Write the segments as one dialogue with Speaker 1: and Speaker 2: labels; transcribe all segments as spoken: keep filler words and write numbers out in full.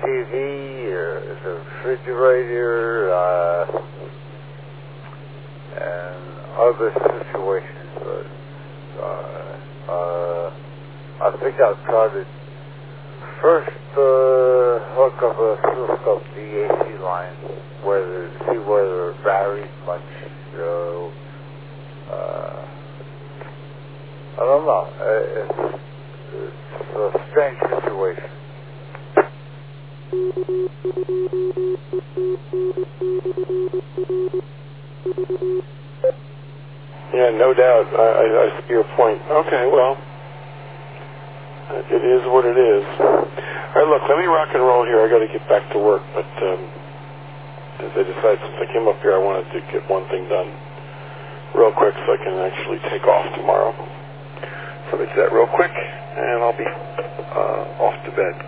Speaker 1: V, or it's a refrigerator, uh, and other situations. But uh, uh, I think I'll try to first uh, hook up a hook up the A C line, whether see whether it varies much. So uh, I don't know. It's, it's a strange situation.
Speaker 2: Yeah, no doubt. I, I, I see your point. Okay, well, it is what it is. All right, look, let me rock and roll here. I got to get back to work, but um, as I decided since I came up here, I wanted to get one thing done real quick so I can actually take off tomorrow. So let me do that real quick, and I'll be uh, off to bed.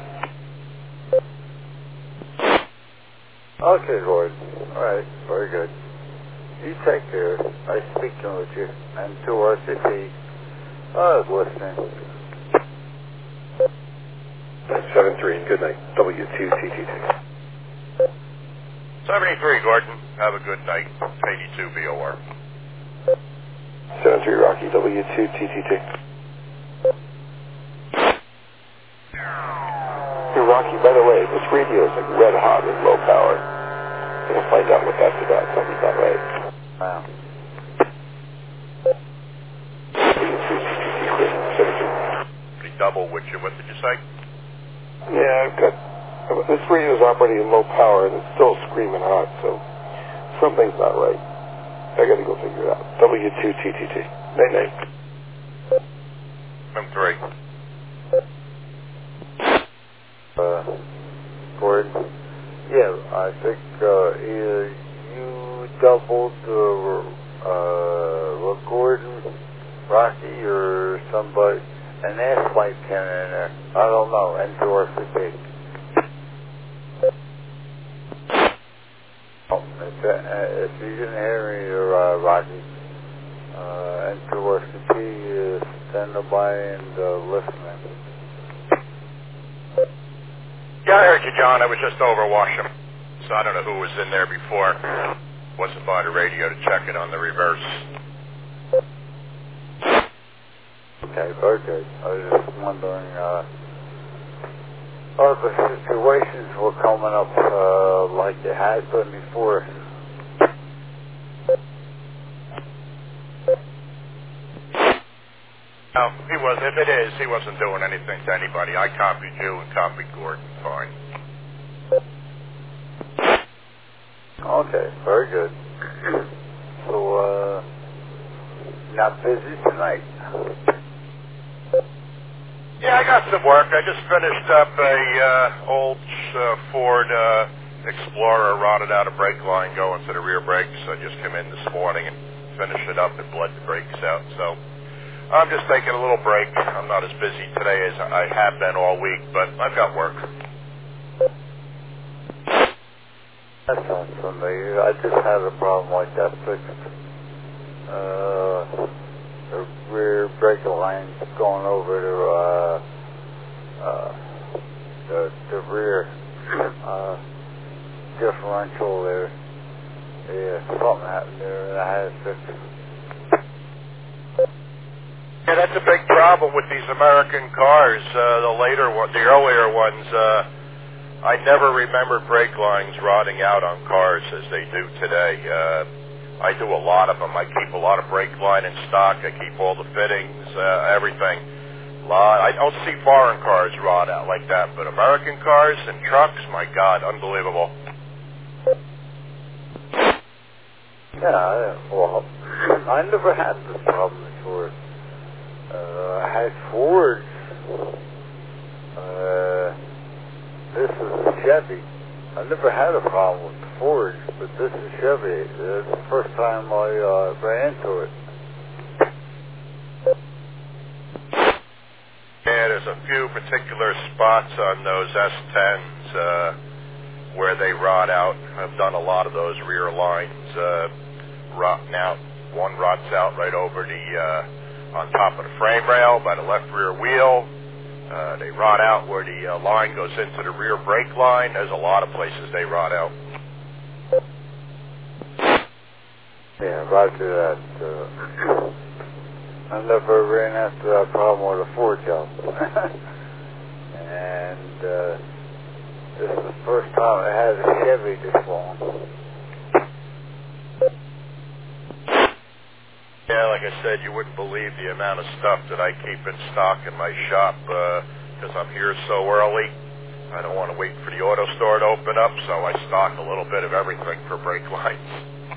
Speaker 1: Okay, Gordon. All right, very good. You take care. Nice speaking with you. And to R C P, I was listening.
Speaker 2: seven three, and good night. W two T T T.
Speaker 3: seventy-three, Gordon. Have a good night. eighty-two B O R.
Speaker 2: seven three, Rocky. W two T T T. Hey, Rocky, by the way, this radio is like red hot and low power. I'm going to find out what that's about. Something's not right.
Speaker 1: Wow.
Speaker 3: Pretty double with you. What did you say?
Speaker 2: Yeah, I've got... This radio is operating in low power and it's still screaming hot, so something's not right. I got to go figure it out. W two T T T. Night night.
Speaker 3: M three.
Speaker 1: Uh, Gordon? Yeah, I think uh, either you doubled the uh, Gordon, Rocky, or somebody, an ass light can in there. I don't know. Endorse it. Oh, if, uh, if you didn't hear me, uh, Rocky, uh, endorse it. Uh, standing by and uh, listening.
Speaker 3: Yeah, I heard you, John. I was just over Washington. So I don't know who was in there before. Wasn't by the radio to check it on the reverse.
Speaker 1: Okay, very good. I was just wondering, uh, other situations were coming up, uh, like they had been before.
Speaker 3: No, he was. If it is, he wasn't doing anything to anybody. I copied you and copied Gordon. Fine.
Speaker 1: Okay, very good. So, uh, not busy tonight?
Speaker 3: Yeah, I got some work. I just finished up a uh, old uh, Ford uh, Explorer, rotted out a brake line going to the rear brakes. I just came in this morning and finished it up and bled the brakes out. So I'm just taking a little break. I'm not as busy today as I have been all week, but I've got work.
Speaker 1: That sounds familiar. I just had a problem like that fixed. Uh, the rear brake line's going over to, uh, uh, the, the rear, uh, differential there. Yeah, something happened there and I had it fixed.
Speaker 3: Yeah, that's a big problem with these American cars. Uh, the later one, the earlier ones, uh, I never remembered brake lines rotting out on cars as they do today. Uh, I do a lot of them. I keep a lot of brake line in stock. I keep all the fittings, uh, everything. Lot. I don't see foreign cars rot out like that, but American cars and trucks, my God, unbelievable.
Speaker 1: Yeah, I, well, I never had this problem before. Uh, I had Fords. Uh, this is a Chevy. I never had a problem with the Fords, but this is Chevy. It's the first time I uh, ran into it.
Speaker 3: Yeah, there's a few particular spots on those S tens uh, where they rot out. I've done a lot of those rear lines uh, rotting out. One rots out right over the, uh, on top of the frame rail by the left rear wheel. Uh, they rot out where the uh, line goes into the rear brake line. There's a lot of places they rot out.
Speaker 1: Yeah, roger that. Uh, I never ran into that problem with a Ford job. And uh, this is the first time I had a Chevy this long.
Speaker 3: Yeah, like I said, you wouldn't believe the amount of stuff that I keep in stock in my shop because uh, I'm here so early. I don't want to wait for the auto store to open up, so I stock a little bit of everything for brake lines.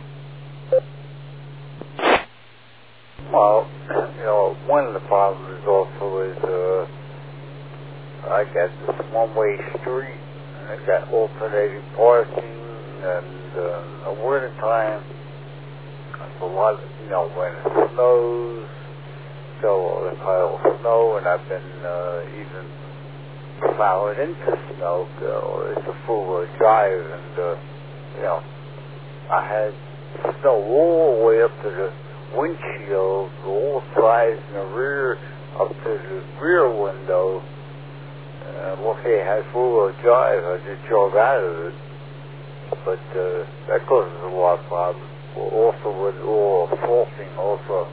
Speaker 1: Well, you know, one of the problems also is uh, I got this one-way street, and I got alternating parking, and uh, in the wintertime, a lot of, you know, when it snows, so a pile of snow, and I've been uh, even plowing into snow. So it's a four-wheel drive, and uh, you know, I had snow all the way up to the windshield, all sides and the rear, up to the rear window. Uh, luckily I had four-wheel drive. I just drove out of it, but uh, that causes a lot of problems. Also with all faulting also.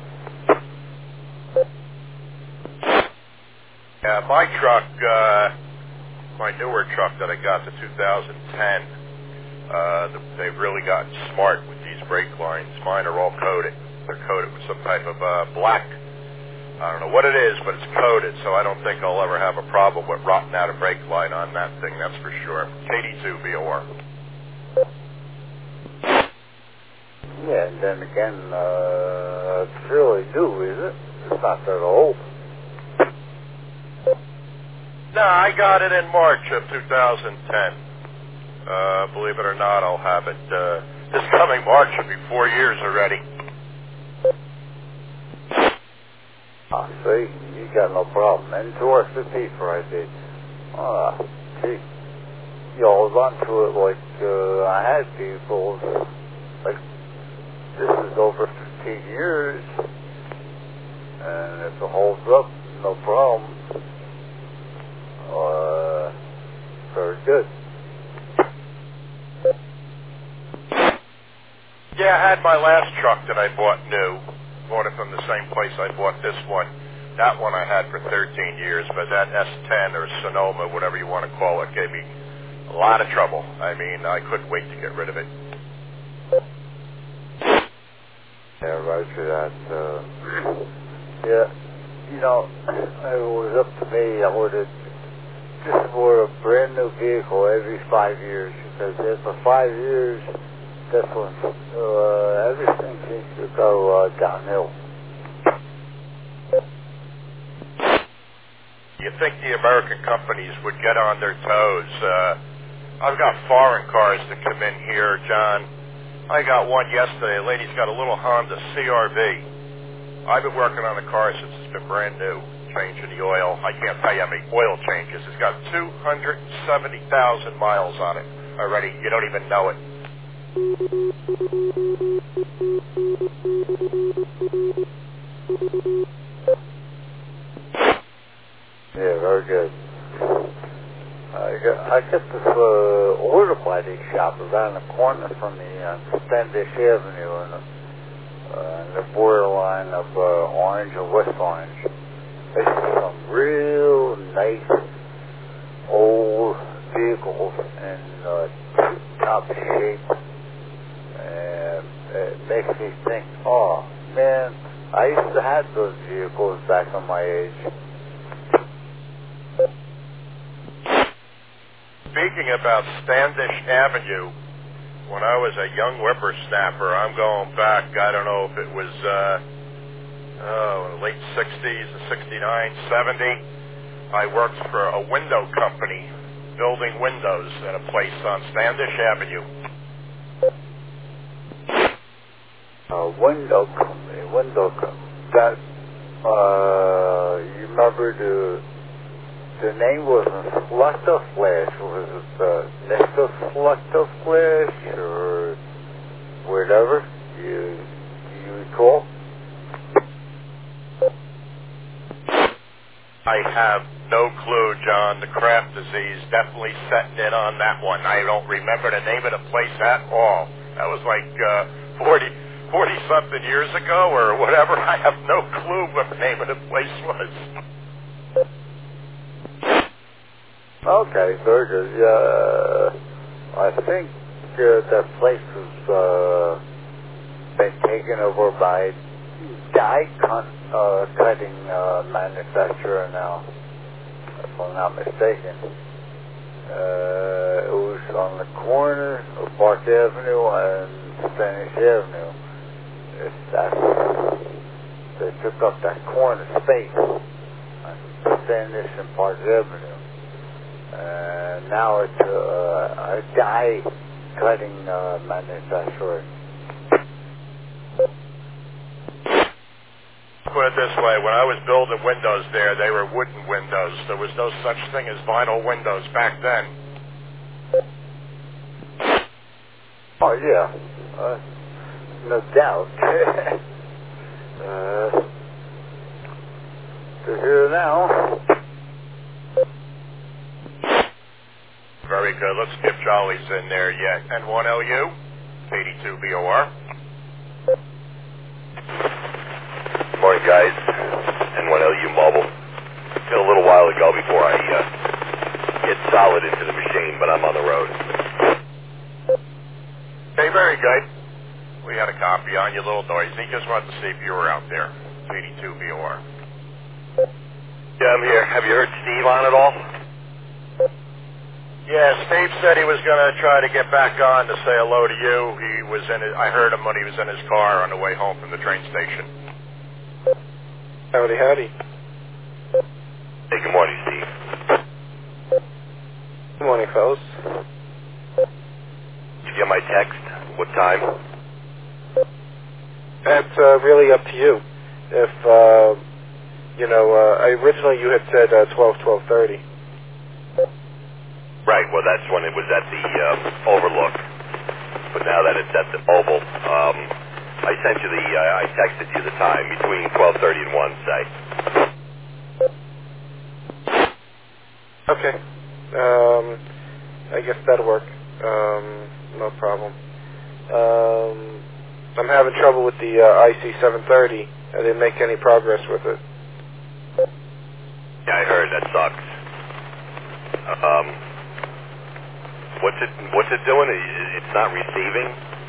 Speaker 3: Yeah, my truck, uh, my newer truck that I got, the two thousand ten, uh, the, they've really gotten smart with these brake lines. Mine are all coated. They're coated with some type of uh, black. I don't know what it is, but it's coated, so I don't think I'll ever have a problem with rotting out a brake line on that thing, that's for sure. K D two V O R.
Speaker 1: Yeah, and then again, uh, it's really new, is it? It's not that old.
Speaker 3: No, I got it in March of two thousand ten. Uh, believe it or not, I'll have it. Uh, this coming March will be four years already.
Speaker 1: Ah, see, you got no problem. And towards the people I did. Ah, gee. You know, run to it like uh, I had people, like, this is over fifteen years, and if it holds up, no problem. Uh, very good.
Speaker 3: Yeah, I had my last truck that I bought new. Bought it from the same place I bought this one. That one I had for thirteen years, but that S ten or Sonoma, whatever you want to call it, gave me a lot of trouble. I mean, I couldn't wait to get rid of it.
Speaker 1: Yeah, roger that. Uh, yeah, you know, if it was up to me, I would have just bought a brand new vehicle every five years, because after five years, that's when uh, everything seems to go uh, downhill.
Speaker 3: You think the American companies would get on their toes? Uh, I've got foreign cars that come in here, John. I got one yesterday. A lady's got a little Honda C R V. I've been working on the car since it's been brand new, changing the oil. I can't tell you how many oil changes. It's got two hundred seventy thousand miles on it already. You don't even know it.
Speaker 1: Yeah, very good. I got, I got this uh, order body shop around the corner from me on Standish Avenue in the, uh, in the borderline of uh, Orange and West Orange. It's some real nice old vehicles in uh, top shape, and it makes me think, oh man, I used to have those vehicles back in my age.
Speaker 3: Speaking about Standish Avenue, when I was a young whippersnapper, I'm going back, I don't know if it was uh, oh, late sixties, sixty-nine, seventy. I worked for a window company building windows at a place on Standish Avenue.
Speaker 1: A window company, window company. That, uh, you remember the, the name wasn't Selector Flash. Was it uh, Mister Selector Flash or whatever? You, do you recall?
Speaker 3: I have no on that one. I don't remember the name of the place at all. That was like uh, forty, forty-something years ago or whatever. I have no clue what the name of the place was.
Speaker 1: Okay, very good. Uh, I think uh, that place has uh, been taken over by die cut, uh, cutting uh, manufacturer now, if I'm not mistaken. Uh, it was on the corner of Park Avenue and Spanish Avenue. It's that, they took up that corner space on Spanish and Park Avenue. And now it's uh, a die cutting uh, manufacturer.
Speaker 3: Put it this way, when I was building windows there, they were wooden windows. There was no such thing as vinyl windows back then.
Speaker 1: Oh, yeah. Uh, no doubt. uh, they're here now.
Speaker 3: Very good. Let's skip Jolly's in there yet. N one L U, eighty-two B O R.
Speaker 4: Good morning, guys. N one L U Mobile. It's been a little while ago before I uh, get solid into the machine, but I'm on the road.
Speaker 3: Okay, very good. We had a copy on you, a little noisy. Just wanted to see if you were out there. eighty-two B O R.
Speaker 4: Yeah, I'm here. Have you heard Steve on at all?
Speaker 3: Yeah, Steve said he was going to try to get back on to say hello to you. He was in his, I heard him when he was in his car on the way home from the train station.
Speaker 2: Howdy, howdy.
Speaker 4: Hey, good morning, Steve.
Speaker 2: Good morning, fellas.
Speaker 4: Did you get my text? What time?
Speaker 2: That's uh, really up to you. If, uh, you know, uh, originally you had said uh, twelve, twelve thirty.
Speaker 4: Right, well, that's when it was at the uh, Overlook. But now that it's at the Mobile, um, I sent you the, uh, I texted you the time between twelve thirty and one, say.
Speaker 2: Okay. Um, I guess that'll work. Um, no problem. Um, I'm having trouble with the uh, I C seven thirty. I didn't make any progress with it.
Speaker 4: Yeah, I heard. That sucks. Um, what's it, what's it doing? It's not receiving?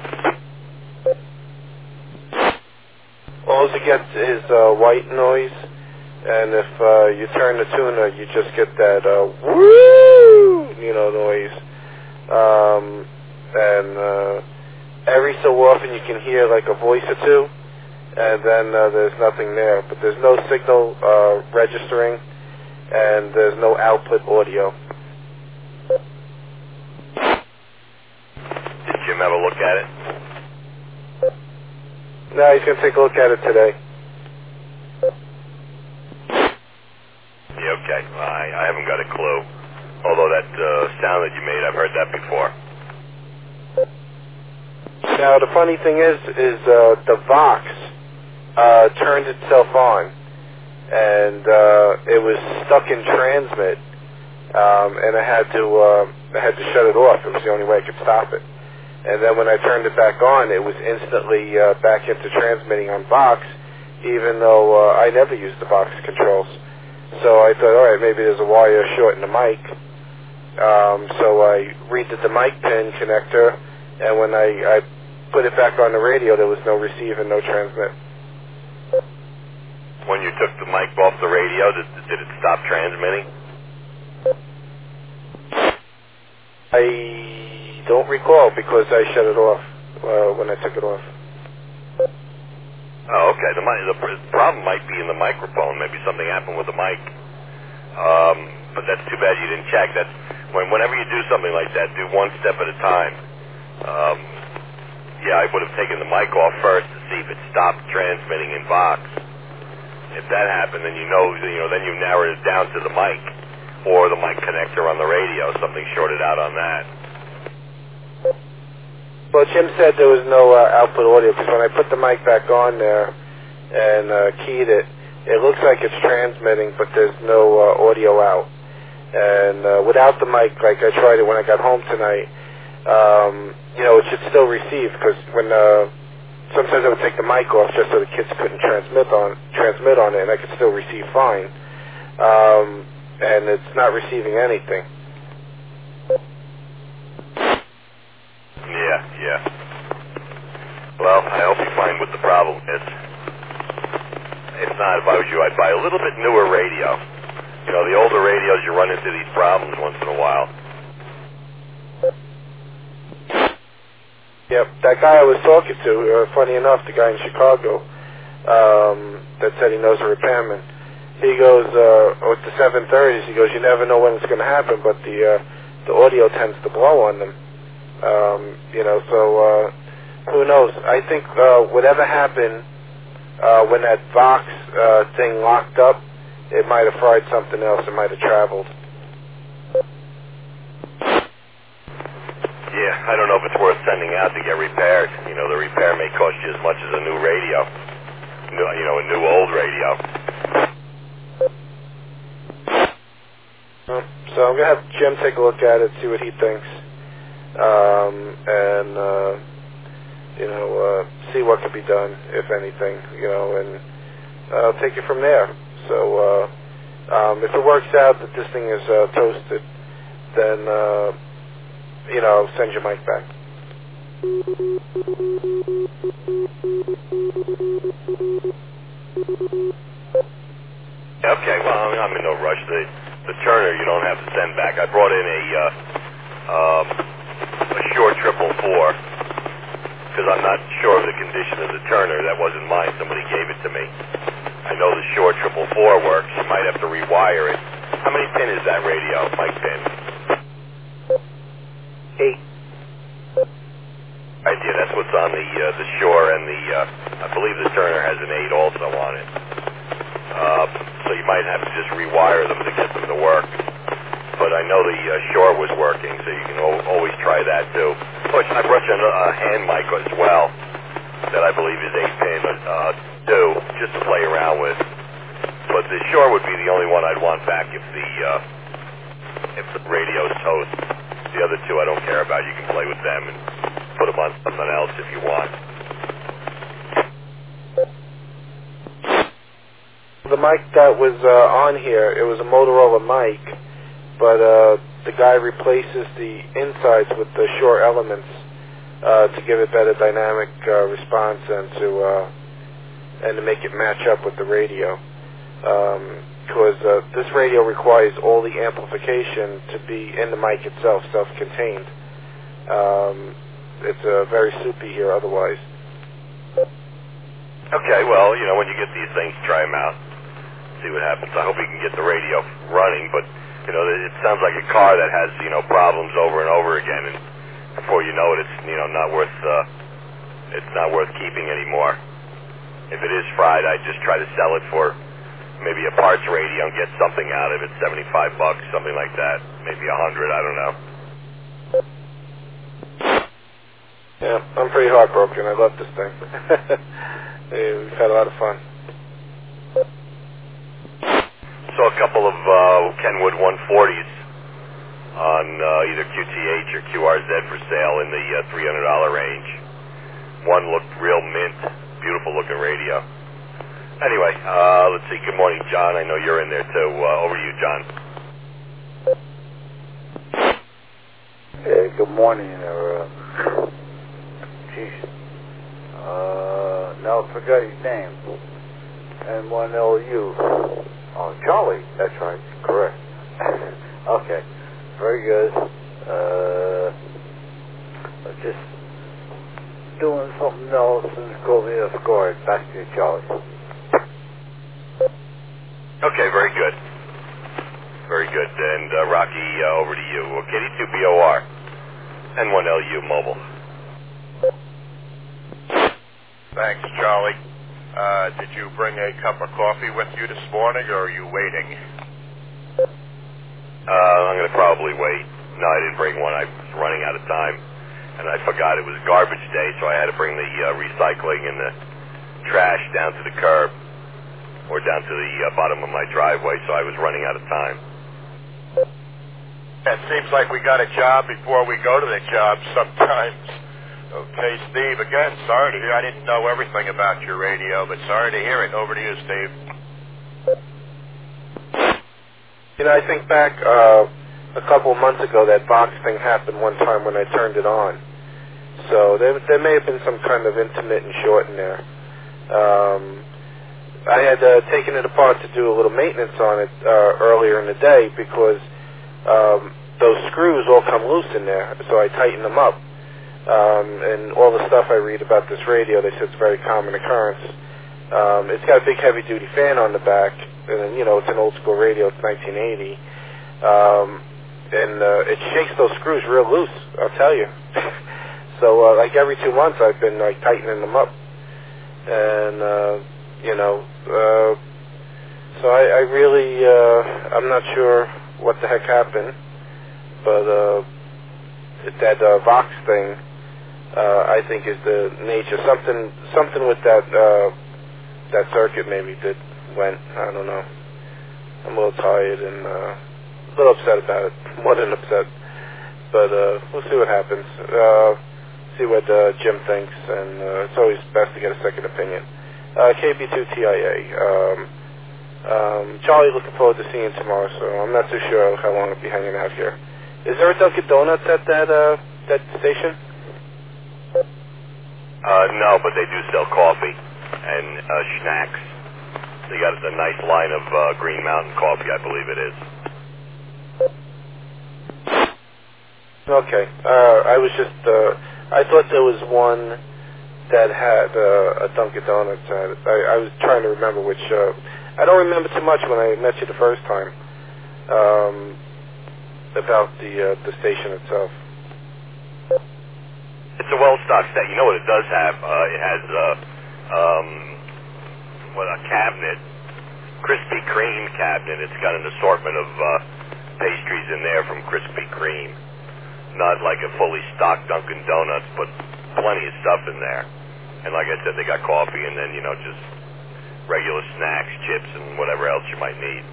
Speaker 2: All it gets is uh, white noise, and if uh, you turn the tuner, you just get that uh, woo, you know, noise. Um, and uh, every so often you can hear like a voice or two, and then uh, there's nothing there. But there's no signal uh, registering, and there's no output audio.
Speaker 4: Did Jim have a look at it?
Speaker 2: No, he's going to take a look at it today.
Speaker 4: Yeah, okay. I, I haven't got a clue. Although that uh, sound that you made, I've heard that before.
Speaker 2: Now, the funny thing is, is uh, the Vox uh, turned itself on, and uh, it was stuck in transmit, um, and I had to uh, I had to shut it off. It was the only way I could stop it. And then when I turned it back on, it was instantly uh, back into transmitting on Vox, even though uh, I never used the Vox controls. So I thought, all right, maybe there's a wire short in the mic. Um, so I redid the mic pin connector, and when I, I put it back on the radio, there was no receive and no transmit.
Speaker 4: When you took the mic off the radio, did, did it stop transmitting?
Speaker 2: I don't recall because I shut it off uh, when I took it off.
Speaker 4: Oh, okay. The, mic, the problem might be in the microphone. Maybe something happened with the mic. Um, but that's too bad you didn't check. That's when, whenever you do something like that, do one step at a time. Um, yeah, I would have taken the mic off first to see if it stopped transmitting in Vox. If that happened, then you know, you know, then you narrowed it down to the mic or the mic connector on the radio. Something shorted out on that.
Speaker 2: Well, Jim said there was no uh, output audio because when I put the mic back on there and uh, keyed it, it looks like it's transmitting, but there's no uh, audio out.
Speaker 5: And uh, without the mic, like I tried it when I got home tonight, um, you know, it should still receive, because when uh, sometimes I would take the mic off just so the kids couldn't transmit on transmit on it, and I could still receive fine. Um, and it's not receiving anything.
Speaker 4: Yeah, yeah. Well, I hope you find what the problem is. If not, if I was you, I'd buy a little bit newer radio. You know, the older radios, you run into these problems once in a while.
Speaker 5: Yep, that guy I was talking to, uh, funny enough, the guy in Chicago, um, that said he knows a repairman, he goes, uh, with the seven thirties, he goes, you never know when it's going to happen, but the uh, the audio tends to blow on them. Um, you know, so uh, who knows? I think uh, whatever happened uh, when that box uh, thing locked up, it might have fried something else. It might have traveled.
Speaker 4: Yeah, I don't know if it's worth sending out to get repaired. You know, the repair may cost you as much as a new radio. New, you know, a new old radio.
Speaker 5: So I'm going to have Jim take a look at it, see what he thinks, um, and, uh, you know, uh, see what could be done, if anything, you know, and uh, take it from there. So uh, um, if it works out that this thing is uh, toasted, then, uh, you know, send your mic back.
Speaker 4: Okay, well, I'm in no rush. The, the Turner you don't have to send back. I brought in a, uh, um, a Shure triple four, because I'm not sure of the condition of the Turner. That wasn't mine. Somebody gave it to me. I know the Shure triple four works. You might have to rewire it. How many pin is that radio, mic pin?
Speaker 5: Eight.
Speaker 4: Right, yeah, that's what's on the uh, the Shure, and the uh, I believe the Turner has an eight also on it. Uh, so you might have to just rewire them to get them to work. But I know the uh, Shure was working, so you can o- always try that too. But I brought you a uh, hand mic as well that I believe is eight pin uh, too, just to play around with. But the Shure would be the only one I'd want back if the uh, if the radio's toast. The other two I don't care about. You can play with them and put them on something else if you want.
Speaker 5: The mic that was uh, on here, it was a Motorola mic, but uh, the guy replaces the insides with the Shure Elements uh, to give it better dynamic uh, response and to uh, and to make it match up with the radio. Because um, uh, this radio requires all the amplification to be in the mic itself, self-contained. Um, it's uh, very soupy here otherwise.
Speaker 4: Okay, well, you know, when you get these things, try them out. See what happens. I hope you can get the radio running, but, you know, it sounds like a car that has, you know, problems over and over again, and before you know it, it's, you know, not worth, uh, it's not worth keeping anymore. If it is fried, I'd just try to sell it for maybe a parts radio and get something out of it, seventy-five bucks, something like that, maybe a hundred, I don't know.
Speaker 5: Yeah, I'm pretty heartbroken. I love this thing. Hey, we've had a lot of fun.
Speaker 4: Saw a couple of uh, Kenwood one forties on uh, either Q T H or Q R Z for sale in the uh, three hundred dollars range. One looked real mint, beautiful looking radio. Anyway, uh, let's see. Good morning, John. I know you're in there too. Uh, over to you, John.
Speaker 1: Hey, good morning. Uh, geez. Uh, no, I forgot his name. N one L U. Oh, Charlie. That's right. Correct. Okay. Very good. Uh, just doing something else and caught me off guard. Back to you, Charlie.
Speaker 4: Okay, very good. Very good. And uh, Rocky, uh, over to you. K D two B O R, N one L U mobile.
Speaker 3: Thanks, Charlie. Uh, did you bring a cup of coffee with you this morning, or are you waiting?
Speaker 4: Uh, I'm going to probably wait. No, I didn't bring one. I was running out of time, and I forgot it was garbage day, so I had to bring the uh, recycling and the trash down to the curb, or down to the uh, bottom of my driveway, so I was running out of time.
Speaker 3: It seems like we got a job before we go to the job sometimes. Okay, Steve, again, sorry to hear. I didn't know everything about your radio, but sorry to hear it. Over to you, Steve.
Speaker 5: You know, I think back uh, a couple of months ago, that Vox thing happened one time when I turned it on. So there, there may have been some kind of intermittent short in there. Um, I had uh, taken it apart to do a little maintenance on it uh, earlier in the day because um, those screws all come loose in there, so I tightened them up. Um, and all the stuff I read about this radio, they said it's a very common occurrence. Um, it's got a big heavy-duty fan on the back, and you know, it's an old-school radio, it's nineteen eighty. Um, and uh, it shakes those screws real loose, I'll tell you. So, uh, like every two months, I've been like tightening them up. And, uh, you know, uh, so I, I really, uh, I'm not sure what the heck happened, but uh, that uh, Vox thing, uh, I think is the nature. Something, something with that, uh, that circuit maybe that went. I don't know. I'm a little tired and uh, a little upset about it. More than upset, but uh, we'll see what happens. Uh, see what uh, Jim thinks, and uh, it's always best to get a second opinion. Uh, K B two T I A. Um, um, Charlie, looking forward to seeing you tomorrow, so I'm not too sure how long I'll be hanging out here. Is there a Dunkin' Donuts at that uh, that station?
Speaker 4: Uh, no, but they do sell coffee and uh, snacks. They got a nice line of uh, Green Mountain coffee, I believe it is.
Speaker 5: Okay. Uh, I was just, uh, I thought there was one that had uh, a Dunkin' Donuts at it. I, I was trying to remember which, uh, I don't remember too much when I met you the first time, um, about the, uh, the station itself.
Speaker 4: It's a well-stocked set. You know what it does have? Uh, it has, uh, um, what, a cabinet, Krispy Kreme cabinet. It's got an assortment of uh, pastries in there from Krispy Kreme. Not like a fully stocked Dunkin' Donuts, but plenty of stuff in there. And like I said, they got coffee and then, you know, just regular snacks, chips, and whatever else you might need.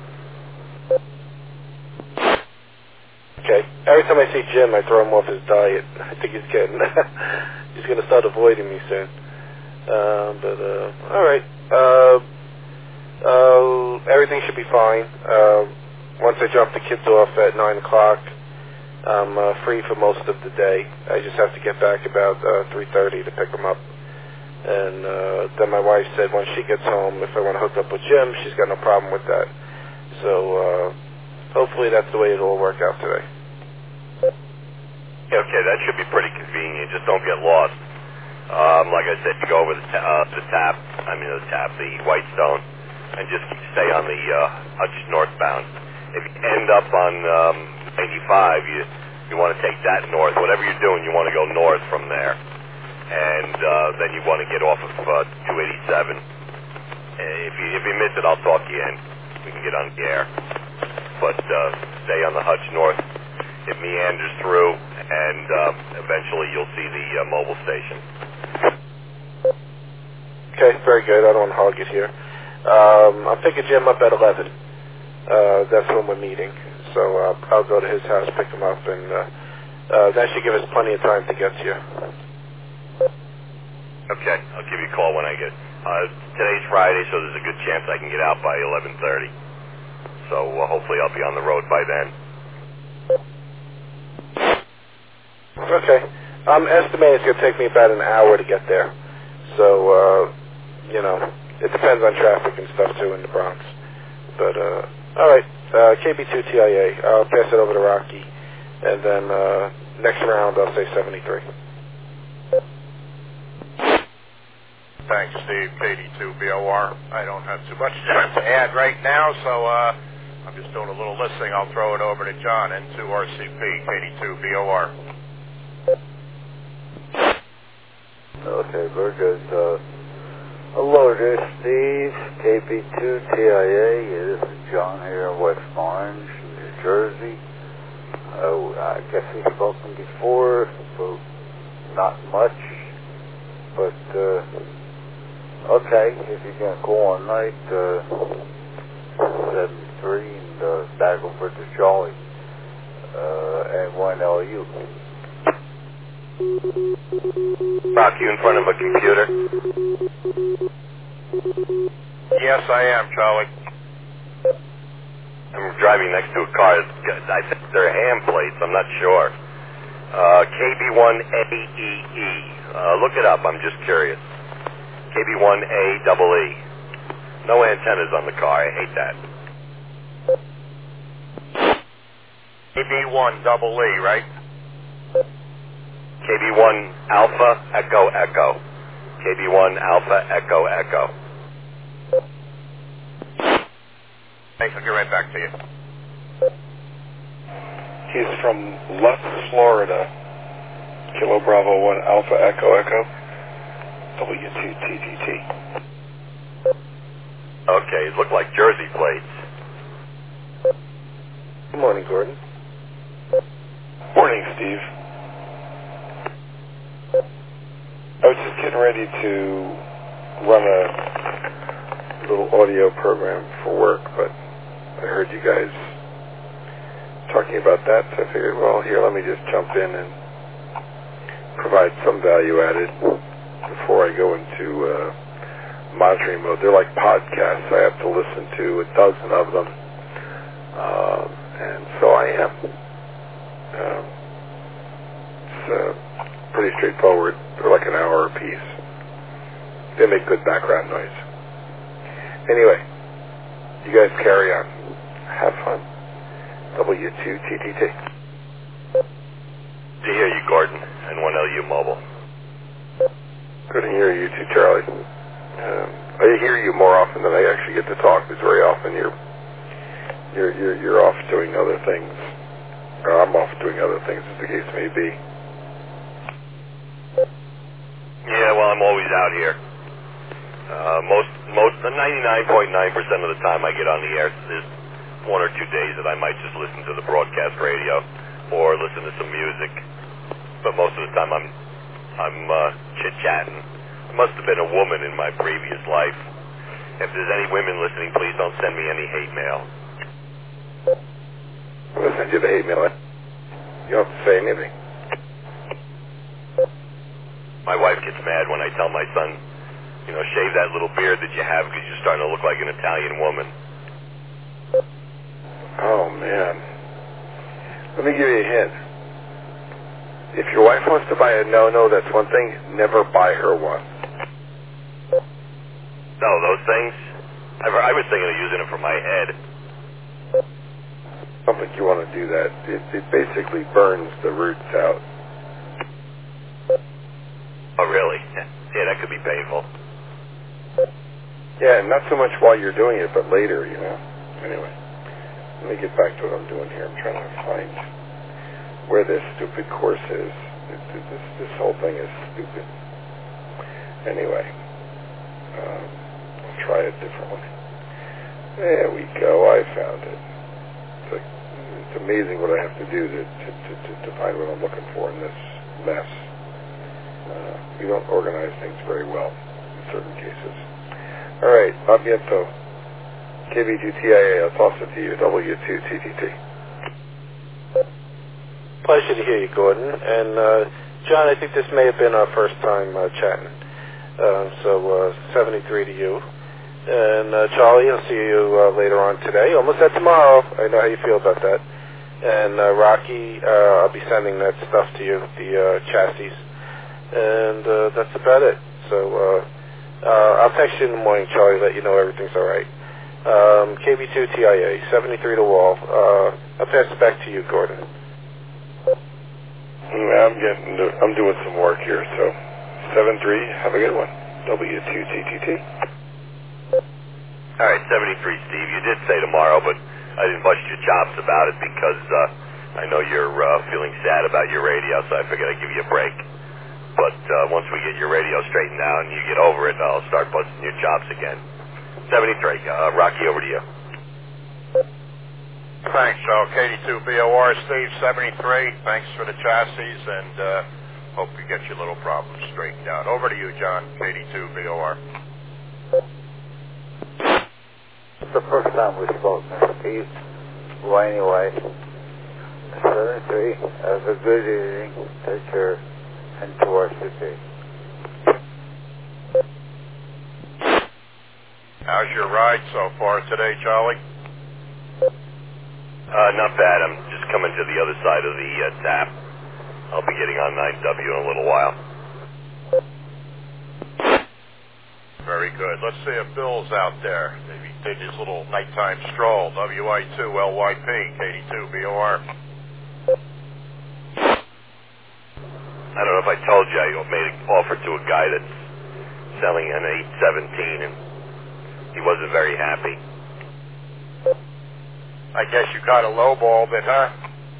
Speaker 5: Okay. Every time I see Jim, I throw him off his diet. I think he's getting, he's going to start avoiding me soon. Uh, but, uh, all right. Uh, uh, everything should be fine. Uh, once I drop the kids off at nine o'clock, I'm uh, free for most of the day. I just have to get back about uh, three thirty to pick them up. And uh, then my wife said once she gets home, if I want to hook up with Jim, she's got no problem with that. So uh, hopefully that's the way it'll all work out today.
Speaker 4: Okay, that should be pretty convenient. Just don't get lost. Um, like I said, you go over the, ta- uh, the tap, I mean the tap, the Whitestone, and just stay on the uh, Hutch northbound. If you end up on um, eighty-five, you you want to take that north. Whatever you're doing, you want to go north from there. And uh, then you want to get off of uh, two eighty-seven. Uh, if you if you miss it, I'll talk you in. We can get on the air. But uh, stay on the Hutch North. It meanders through, and uh, eventually you'll see the uh, mobile station.
Speaker 5: Okay, very good. I don't want to hog it here. Um, I'm picking Jim up at eleven. Uh, that's when we're meeting. So uh, I'll go to his house, pick him up, and uh, uh, that should give us plenty of time to get to you.
Speaker 4: Okay, I'll give you a call when I get. Uh, today's Friday, so there's a good chance I can get out by eleven thirty. So uh, hopefully I'll be on the road by then.
Speaker 5: Okay. I'm estimating it's going to take me about an hour to get there. So, uh, you know, it depends on traffic and stuff, too, in the Bronx. But, uh, all right. Uh, K B two T I A. I'll pass it over to Rocky. And then uh, next round, I'll say seventy-three.
Speaker 3: Thanks, Steve. K D two B O R. I don't have too much to add right now, so uh, I'm just doing a little listening. I'll throw it over to John, N two R C P, K D two B O R.
Speaker 1: Okay, very good. Uh, hello there, Steve. K B two T I A. This is John here in West Orange, New Jersey. Uh, I guess we've spoken before, but not much. But, uh, okay, if you're going to go all night, uh, seven three and uh, back over to Charlie. uh, and one L U.
Speaker 4: Rock, you in front of a computer?
Speaker 3: Yes, I am, Charlie.
Speaker 4: I'm driving next to a car. I think they're ham plates. I'm not sure. Uh, K B one A E E. Uh, look it up. I'm just curious. K B one A E E. No antennas on the car. I hate that.
Speaker 3: K B one double E, right?
Speaker 4: K B one Alpha Echo Echo. K B one Alpha Echo Echo.
Speaker 3: Thanks, I'll get right back to you.
Speaker 2: He's from Lutz, Florida. Kilo Bravo one Alpha Echo Echo. W two T T T.
Speaker 4: Okay, it looked like Jersey plates.
Speaker 5: Good morning, Gordon.
Speaker 2: Morning, Steve. I was just getting ready to run a little audio program for work, but I heard you guys talking about that, so I figured, well, here, let me just jump in and provide some value added before I go into uh, monitoring mode. They're like podcasts. I have to listen to a dozen of them, um, and so I am. Um, it's uh, pretty straightforward. They're like an hour a piece. They make good background noise. Anyway, you guys carry on. Have fun. W two T T T.
Speaker 4: To hear you, Gordon, and one L U Mobile.
Speaker 2: Good to hear you too, Charlie. Um, I hear you more often than I actually get to talk, because very often you're, you're, you're, you're off doing other things. Or I'm off doing other things, as the case may be.
Speaker 4: Yeah, well, I'm always out here. Uh, most, most, ninety-nine point nine percent of the time I get on the air, there's one or two days that I might just listen to the broadcast radio or listen to some music. But most of the time I'm, I'm uh, chit-chatting. There must have been a woman in my previous life. If there's any women listening, please don't send me any hate mail.
Speaker 2: I'm going to send you the hate mail. You don't have to say anything.
Speaker 4: My wife gets mad when I tell my son, you know, shave that little beard that you have because you're starting to look like an Italian woman.
Speaker 2: Oh, man. Let me give you a hint. If your wife wants to buy a no-no, that's one thing. Never buy her one.
Speaker 4: No, those things? I, I was thinking of using it for my head.
Speaker 2: I don't think you want to do that. It, it basically burns the roots out.
Speaker 4: Oh, really? Yeah, that could be painful.
Speaker 2: Yeah, and not so much while you're doing it, but later, you know. Anyway, let me get back to what I'm doing here. I'm trying to find where this stupid course is. This, this, this whole thing is stupid. Anyway, um, I'll try it differently. There we go. I found it. It's, like, it's amazing what I have to do to, to, to, to, to find what I'm looking for in this mess. Uh, we don't organize things very well in certain cases. All right, a bientôt. K B two T I A, I'll toss it to you, W two T T T.
Speaker 5: Pleasure to hear you, Gordon. And, uh, John, I think this may have been our first time uh, chatting. Uh, so, uh, seventy-three to you. And, uh, Charlie, I'll see you uh, later on today. Almost at tomorrow. I know how you feel about that. And, uh, Rocky, uh, I'll be sending that stuff to you, the uh, chassis. And uh, that's about it. So, uh, uh, I'll text you in the morning, Charlie, let you know everything's all right. Um, K B two T I A, seventy-three to Wall. Uh, I'll pass it back to you, Gordon.
Speaker 2: Yeah, I'm getting, I'm doing some work here, so seven three, have a good one. W two T T T.
Speaker 4: All right, seventy-three, Steve. You did say tomorrow, but I didn't bust your chops about it because uh, I know you're uh, feeling sad about your radio, so I figured I'd give you a break. But uh, once we get your radio straightened out and you get over it, I'll start busting your chops again. seventy-three, uh, Rocky, over to you.
Speaker 3: Thanks, Joe. K D two B O R, Steve, seventy-three. Thanks for the chassis, and uh, hope you get your little problems straightened out. Over to you, John, K D two B O R.
Speaker 1: It's the first time we spoke, Mister Steve. Well, anyway, seventy-three. Have a good evening. Take care. And to our city.
Speaker 3: How's your ride so far today, Charlie?
Speaker 4: Uh, not bad. I'm just coming to the other side of the uh, tap. I'll be getting on nine W in a little while.
Speaker 3: Very good. Let's see if Bill's out there. Maybe take his little nighttime stroll. W I two L Y P, K D two B O R.
Speaker 4: I don't know if I told you, I made an offer to a guy that's selling an eight seventeen, and he wasn't very happy.
Speaker 3: I guess you kind of lowballed it, huh?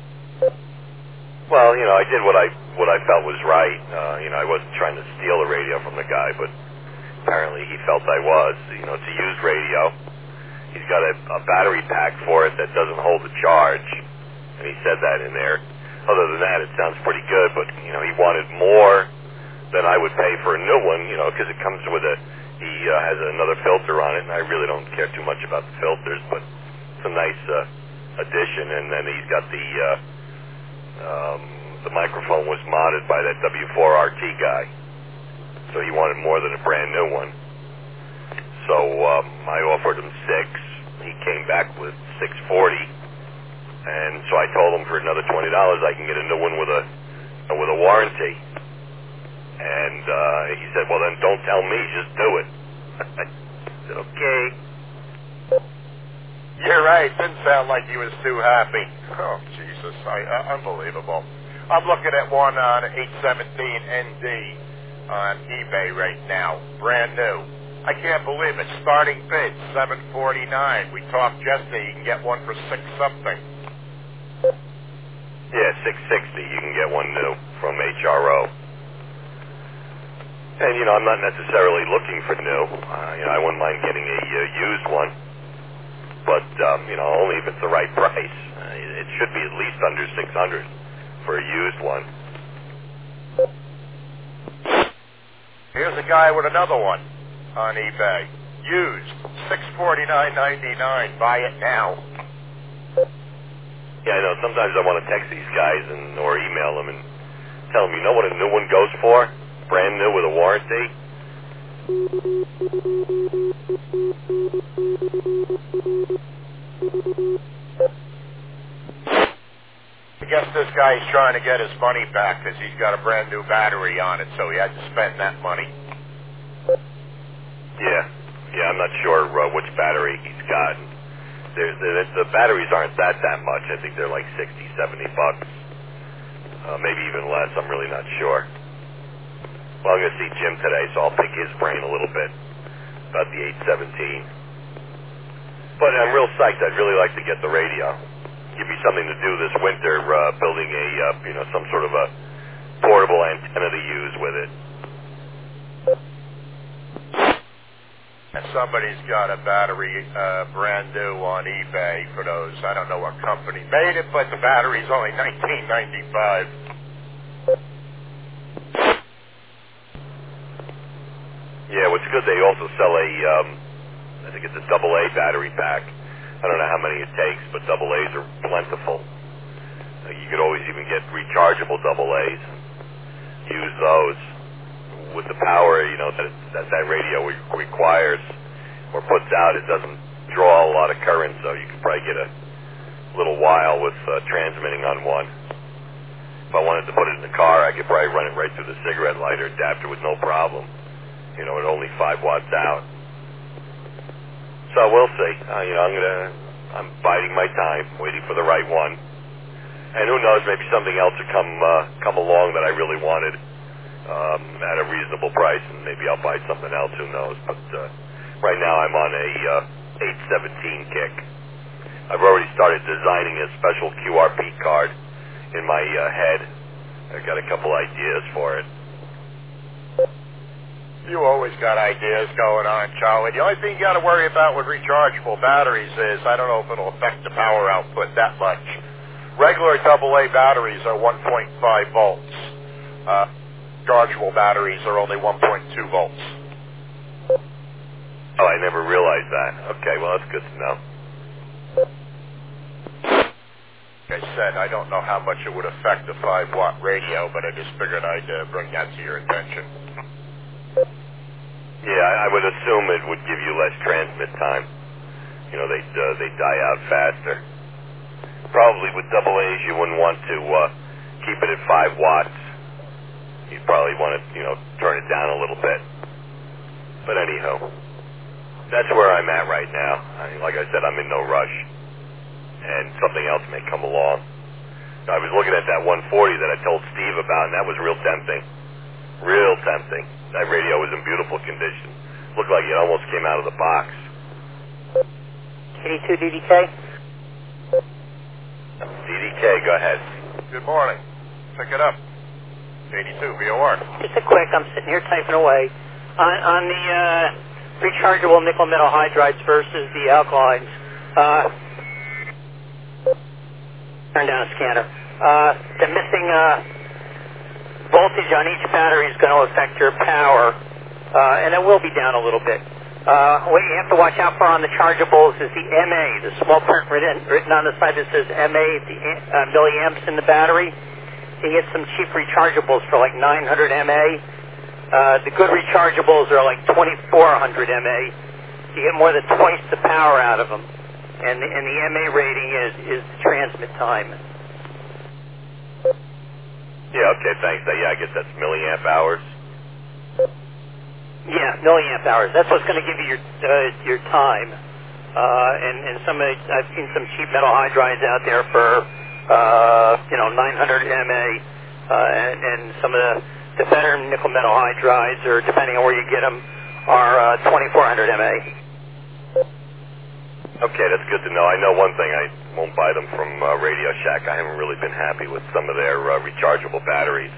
Speaker 4: Well, you know, I did what I what I felt was right. Uh, you know, I wasn't trying to steal a radio from the guy, but apparently he felt I was. You know, it's a used radio. He's got a, a battery pack for it that doesn't hold the charge, and he said that in there. Other than that, it sounds pretty good, but, you know, he wanted more than I would pay for a new one, you know, because it comes with a, he uh, has another filter on it, and I really don't care too much about the filters, but it's a nice uh, addition. And then he's got the, uh, um, the microphone was modded by that W four R T guy, so he wanted more than a brand new one. So um, I offered him six. He came back with six forty. And so I told him for another twenty dollars I can get a new one with a with a warranty. And uh, he said, well, then don't tell me, just do it. I said, okay.
Speaker 3: You're right. Didn't sound like he was too happy. Oh, Jesus. I, uh, unbelievable. I'm looking at one on eight seventeen N D on eBay right now. Brand new. I can't believe it. Starting bid, seven forty-nine. We talked yesterday. You can get one for six something.
Speaker 4: Yeah, six sixty. You can get one new from H R O. And, you know, I'm not necessarily looking for new. Uh, you know, I wouldn't mind getting a uh, used one. But, um, you know, only if it's the right price. Uh, it should be at least under six hundred for a used one.
Speaker 3: Here's a guy with another one on eBay. Used. six forty-nine ninety-nine. Buy it now.
Speaker 4: Yeah, I know. Sometimes I want to text these guys and or email them and tell them, you know what a new one goes for? Brand new with a warranty?
Speaker 3: I guess this guy's trying to get his money back because he's got a brand new battery on it, so he had to spend that money.
Speaker 4: Yeah. Yeah, I'm not sure uh, which battery he's got. There's, the, the batteries aren't that that much. I think they're like sixty, seventy bucks. Uh, maybe even less. I'm really not sure. Well, I'm going to see Jim today, so I'll pick his brain a little bit about the eight seventeen. But I'm real psyched. I'd really like to get the radio. Give me something to do this winter, uh, building a, uh, you know, some sort of a portable antenna to use with it.
Speaker 3: And somebody's got a battery uh, brand new on eBay for those. I don't know what company made it, but the battery's only nineteen ninety-five.
Speaker 4: Yeah, what's good, they also sell a, um, I think it's a double A battery pack. I don't know how many it takes, but double A's are plentiful. Uh, you could always even get rechargeable double A's. Use those. With the power, you know, that that, that radio re- requires or puts out, it doesn't draw a lot of current, so you can probably get a little while with uh, transmitting on one. If I wanted to put it in the car, I could probably run it right through the cigarette lighter adapter with no problem. You know, at only five watts out. So we'll see. Uh, you know, I'm gonna, I'm biding my time, waiting for the right one. And who knows, maybe something else will come uh, come along that I really wanted. Um, at a reasonable price, and maybe I'll buy something else, who knows. But uh, right now I'm on a uh, eight seventeen kick. I've already started designing a special Q R P card in my uh, head. I've got a couple ideas for it.
Speaker 3: You always got ideas going on, Charlie. The only thing you got to worry about with rechargeable batteries is I don't know if it'll affect the power output that much. Regular double A batteries are one point five volts. Uh, Rechargeable batteries are only one point two volts.
Speaker 4: Oh, I never realized that. Okay, well, that's good to know.
Speaker 3: I said, I don't know how much it would affect the five watt radio, but I just figured I'd uh, bring that to your attention.
Speaker 4: Yeah, I would assume it would give you less transmit time. You know, they'd, uh, they'd die out faster. Probably with double A's, you wouldn't want to uh, keep it at five watts. You'd probably want to, you know, turn it down a little bit. But anyhow, that's where I'm at right now. I mean, like I said, I'm in no rush. And something else may come along. I was looking at that one forty that I told Steve about, and that was real tempting. Real tempting. That radio was in beautiful condition. Looked like it almost came out of the box.
Speaker 6: eighty-two D D K?
Speaker 4: D D K, go ahead.
Speaker 3: Good morning. Pick it up. eighty-two, V O R.
Speaker 6: Just a quick, I'm sitting here typing away. On, on the uh, rechargeable nickel metal hydrides versus the alkalines, uh, turn down a scanner. Uh, the missing uh, voltage on each battery is going to affect your power, uh, and it will be down a little bit. Uh, what you have to watch out for on the chargeables is the M A, the small print written, written on the side that says M A, the uh, milliamps in the battery. You can get some cheap rechargeables for like nine hundred M A. Uh, the good rechargeables are like twenty-four hundred M A. You get more than twice the power out of them. And the, and the M A rating is, is the transmit time.
Speaker 4: Yeah, okay, thanks. Uh, yeah, I guess that's milliamp hours.
Speaker 6: Yeah, milliamp hours. That's what's going to give you your uh, your time. Uh, and and some of the, I've seen some cheap metal hydrides out there for uh, you know nine hundred M A, uh, and, and some of the, the better nickel metal hydrides, or depending on where you get them, are uh, twenty-four hundred M A.
Speaker 4: Okay, that's good to know. I know one thing, I won't buy them from uh, Radio Shack. I haven't really been happy with some of their uh, rechargeable batteries.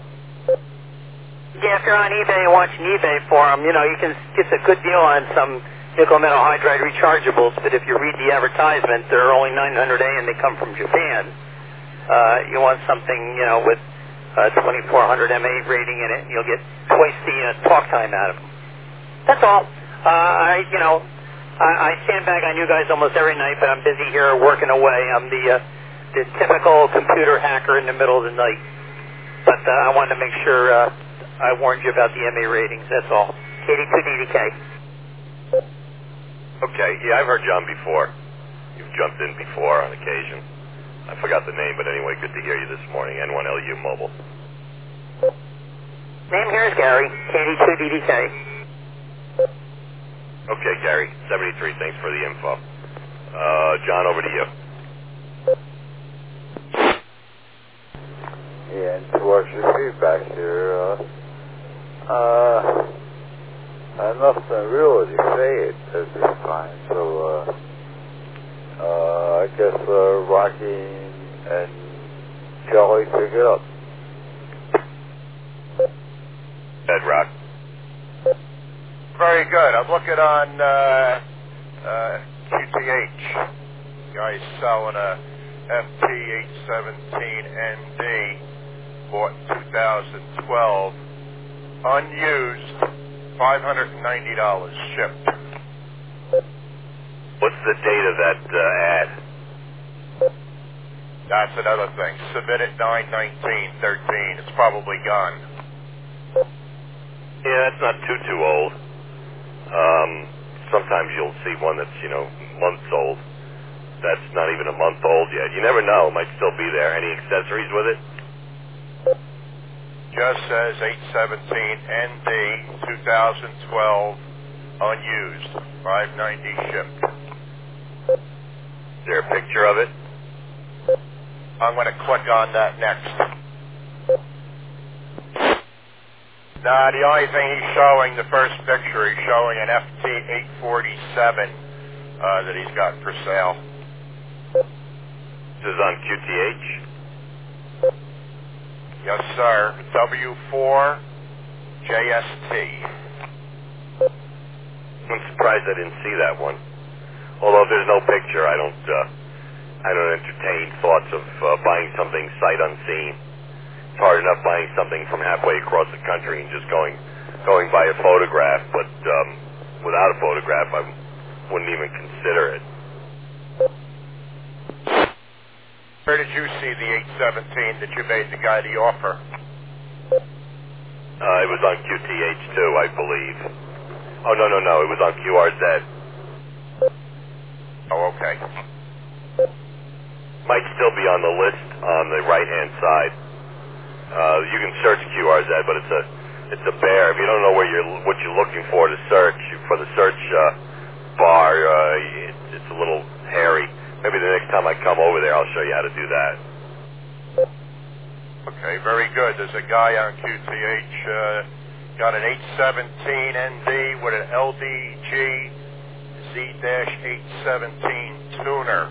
Speaker 6: Yeah, if you're on eBay and watching eBay for them, you know, you can get a good deal on some nickel metal hydride rechargeables, but if you read the advertisement, they're only nine hundred A and they come from Japan. Uh, you want something, you know, with uh, twenty-four hundred M A rating in it, and you'll get twice the uh, talk time out of them. That's all. Uh, I, you know, I, I sandbag on you guys almost every night, but I'm busy here working away. I'm the uh, the typical computer hacker in the middle of the night. But uh, I wanted to make sure uh, I warned you about the M A ratings. That's all. eighty-two D D K.
Speaker 4: Okay, yeah, I've heard John before. You've jumped in before on occasion. I forgot the name, but anyway, good to hear you this morning. N one L U Mobile.
Speaker 6: Name here is Gary. eighty-two D D K.
Speaker 4: Okay, Gary, seventy-three, thanks for the info. Uh, John, over to you.
Speaker 1: Yeah, and towards your feedback here, uh, uh, I have nothing really to say at this time, so, uh, uh, I guess, uh, Rocky and Kelly pick it up.
Speaker 4: Bedrock.
Speaker 3: Very good. I'm looking on uh, uh, Q T H. Guy's selling a F T eight seventeen N D, bought two thousand twelve, unused, five hundred ninety dollars shipped.
Speaker 4: What's the date of that uh, ad?
Speaker 3: That's another thing. Submitted nine nineteen thirteen. It's probably gone.
Speaker 4: Yeah, that's not too, too old. Um, sometimes you'll see one that's, you know, months old. That's not even a month old yet. You never know. It might still be there. Any accessories with it?
Speaker 3: Just says eight seventeen N D two thousand twelve unused, five ninety shipped.
Speaker 4: Is there a picture of it?
Speaker 3: I'm going to click on that next. Nah, the only thing he's showing, the first picture, he's showing an F T eight forty-seven uh, that he's got for sale.
Speaker 4: This is on Q T H?
Speaker 3: Yes, sir. W four J S T.
Speaker 4: I'm surprised I didn't see that one. Although if there's no picture, I don't, uh, I don't entertain thoughts of uh, buying something sight unseen. It's hard enough buying something from halfway across the country and just going, going by a photograph, but um, without a photograph, I wouldn't even consider it.
Speaker 3: Where did you see the eight seventeen that you made the guy the offer?
Speaker 4: Uh, it was on Q T H too, I believe. Oh, no, no, no. It was on Q R Z.
Speaker 3: Oh, okay.
Speaker 4: Might still be on the list on the right-hand side. Uh, you can search Q R Z, but it's a it's a bear. If you don't know where you're what you're looking for to search for the search uh, bar, uh, it, it's a little hairy. Maybe the next time I come over there, I'll show you how to do that.
Speaker 3: Okay, very good. There's a guy on Q T H, uh, got an eight seventeen N D with an L D G Z eight seventeen tuner.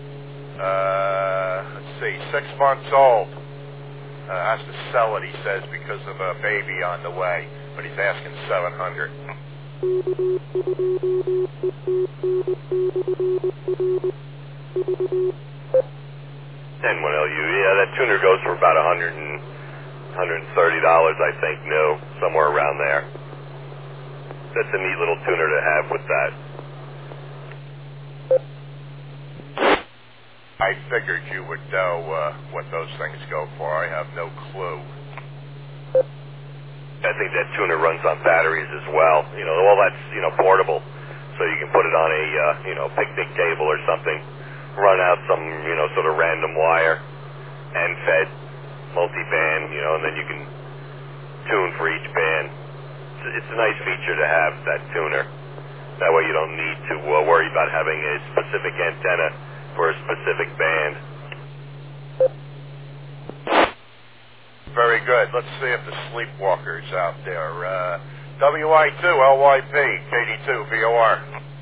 Speaker 3: Uh, let's see, six months old. Uh, has to sell it, he says, because of a baby on the way, but he's asking seven hundred.
Speaker 4: N one L U, yeah, that tuner goes for about a hundred and hundred and thirty dollars, I think, new, somewhere around there. That's a neat little tuner to have with that.
Speaker 3: I figured you would know uh, what those things go for. I have no clue.
Speaker 4: I think that tuner runs on batteries as well. You know, all that's, you know, portable. So you can put it on a, uh, you know, picnic table or something, run out some, you know, sort of random wire, and fed, multi-band, you know, and then you can tune for each band. It's, it's a nice feature to have, that tuner. That way you don't need to uh, worry about having a specific antenna for a specific band.
Speaker 3: Very good. Let's see if the sleepwalkers out there. Uh, W I two L Y P, K D two V O R.